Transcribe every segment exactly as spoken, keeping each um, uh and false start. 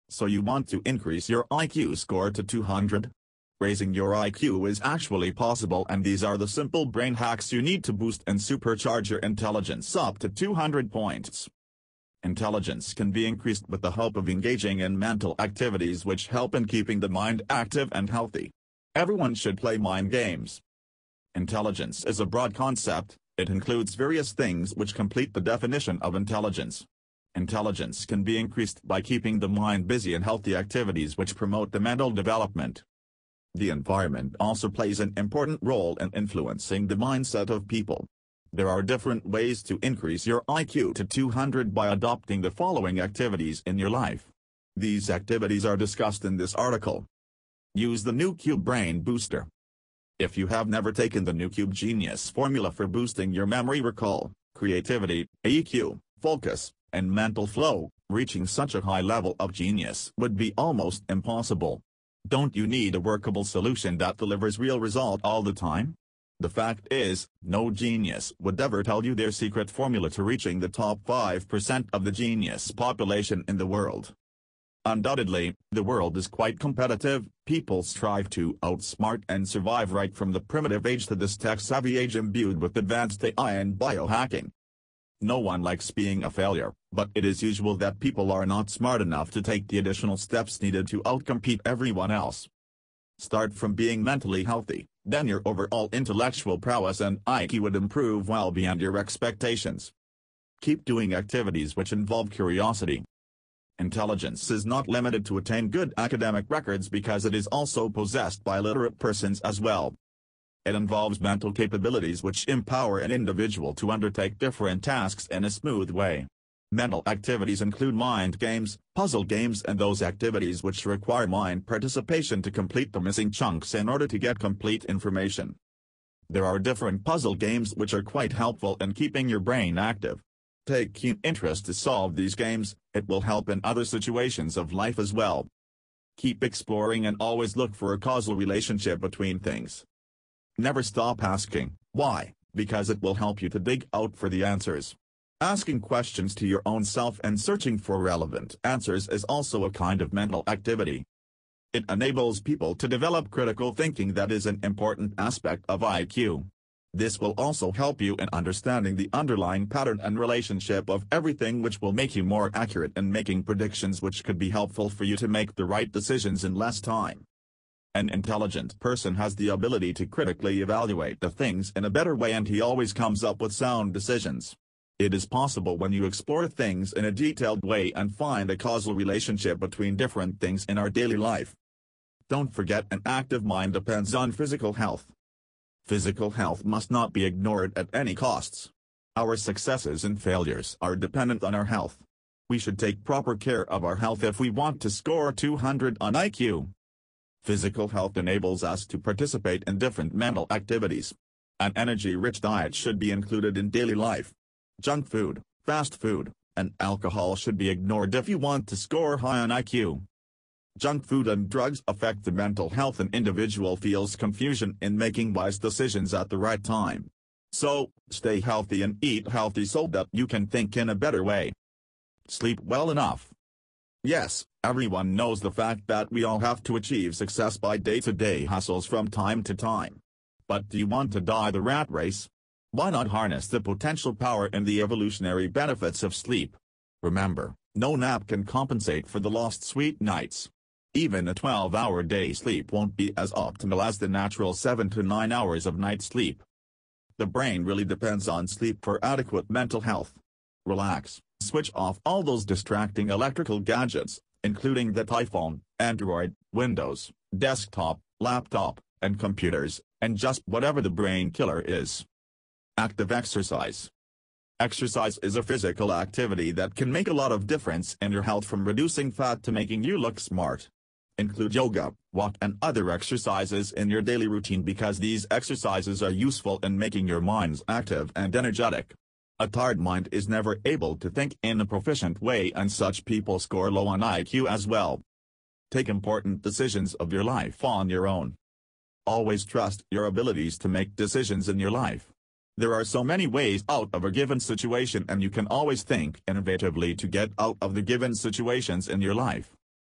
So you want to increase your I Q score to two hundred? Raising your I Q is actually possible, and these are the simple brain hacks you need to boost and supercharge your intelligence up to two hundred points. Intelligence can be increased with the help of engaging in mental activities which help in keeping the mind active and healthy. Everyone should play mind games. Intelligence is a broad concept. It includes various things which complete the definition of intelligence. Intelligence can be increased by keeping the mind busy in healthy activities which promote the mental development. The environment also plays an important role in influencing the mindset of people. There are different ways to increase your I Q to two hundred by adopting the following activities in your life. These activities are discussed in this article. Use the NewCube Brain Booster. If you have never taken the NewCube Genius formula for boosting your memory recall, creativity, E Q, focus, and mental flow, reaching such a high level of genius would be almost impossible. Don't you need a workable solution that delivers real result all the time? The fact is, no genius would ever tell you their secret formula to reaching the top five percent of the genius population in the world. Undoubtedly, the world is quite competitive. People strive to outsmart and survive right from the primitive age to this tech-savvy age imbued with advanced A I and biohacking. No one likes being a failure, but it is usual that people are not smart enough to take the additional steps needed to outcompete everyone else. Start from being mentally healthy, then your overall intellectual prowess and I Q would improve well beyond your expectations. Keep doing activities which involve curiosity. Intelligence is not limited to attain good academic records because it is also possessed by literate persons as well. It involves mental capabilities which empower an individual to undertake different tasks in a smooth way. Mental activities include mind games, puzzle games, and those activities which require mind participation to complete the missing chunks in order to get complete information. There are different puzzle games which are quite helpful in keeping your brain active. Take keen interest to solve these games. It will help in other situations of life as well. Keep exploring and always look for a causal relationship between things. Never stop asking, why, because it will help you to dig out for the answers. Asking questions to your own self and searching for relevant answers is also a kind of mental activity. It enables people to develop critical thinking that is an important aspect of I Q. This will also help you in understanding the underlying pattern and relationship of everything, which will make you more accurate in making predictions which could be helpful for you to make the right decisions in less time. An intelligent person has the ability to critically evaluate the things in a better way, and he always comes up with sound decisions. It is possible when you explore things in a detailed way and find a causal relationship between different things in our daily life. Don't forget, an active mind depends on physical health. Physical health must not be ignored at any costs. Our successes and failures are dependent on our health. We should take proper care of our health if we want to score two hundred on I Q. Physical health enables us to participate in different mental activities. An energy-rich diet should be included in daily life. Junk food, fast food, and alcohol should be ignored if you want to score high on I Q. Junk food and drugs affect the mental health, and individual feels confusion in making wise decisions at the right time. So, stay healthy and eat healthy so that you can think in a better way. Sleep well enough. Yes, everyone knows the fact that we all have to achieve success by day-to-day hustles from time to time. But do you want to die the rat race? Why not harness the potential power and the evolutionary benefits of sleep? Remember, no nap can compensate for the lost sweet nights. Even a twelve-hour day sleep won't be as optimal as the natural seven to nine hours of night sleep. The brain really depends on sleep for adequate mental health. Relax, switch off all those distracting electrical gadgets, including the iPhone, Android, Windows, desktop, laptop, and computers, and just whatever the brain killer is. Active exercise. Exercise is a physical activity that can make a lot of difference in your health, from reducing fat to making you look smart. Include yoga, walk, and other exercises in your daily routine because these exercises are useful in making your minds active and energetic. A tired mind is never able to think in a proficient way, and such people score low on I Q as well. Take important decisions of your life on your own. Always trust your abilities to make decisions in your life. There are so many ways out of a given situation, and you can always think innovatively to get out of the given situations in your life.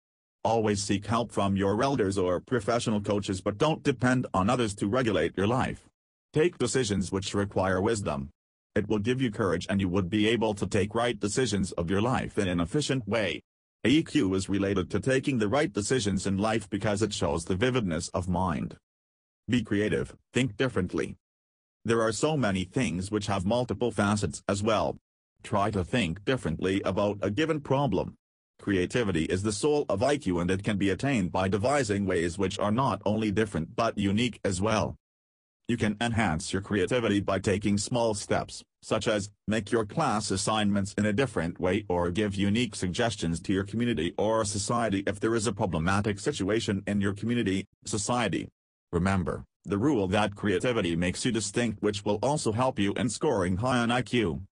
Always seek help from your elders or professional coaches, but don't depend on others to regulate your life. Take decisions which require wisdom. It will give you courage and you would be able to take right decisions of your life in an efficient way. E Q is related to taking the right decisions in life because it shows the vividness of mind. Be creative, think differently. There are so many things which have multiple facets as well. Try to think differently about a given problem. Creativity is the soul of I Q, and it can be attained by devising ways which are not only different but unique as well. You can enhance your creativity by taking small steps, such as, make your class assignments in a different way or give unique suggestions to your community or society if there is a problematic situation in your community, society. Remember, the rule that creativity makes you distinct, which will also help you in scoring high on I Q.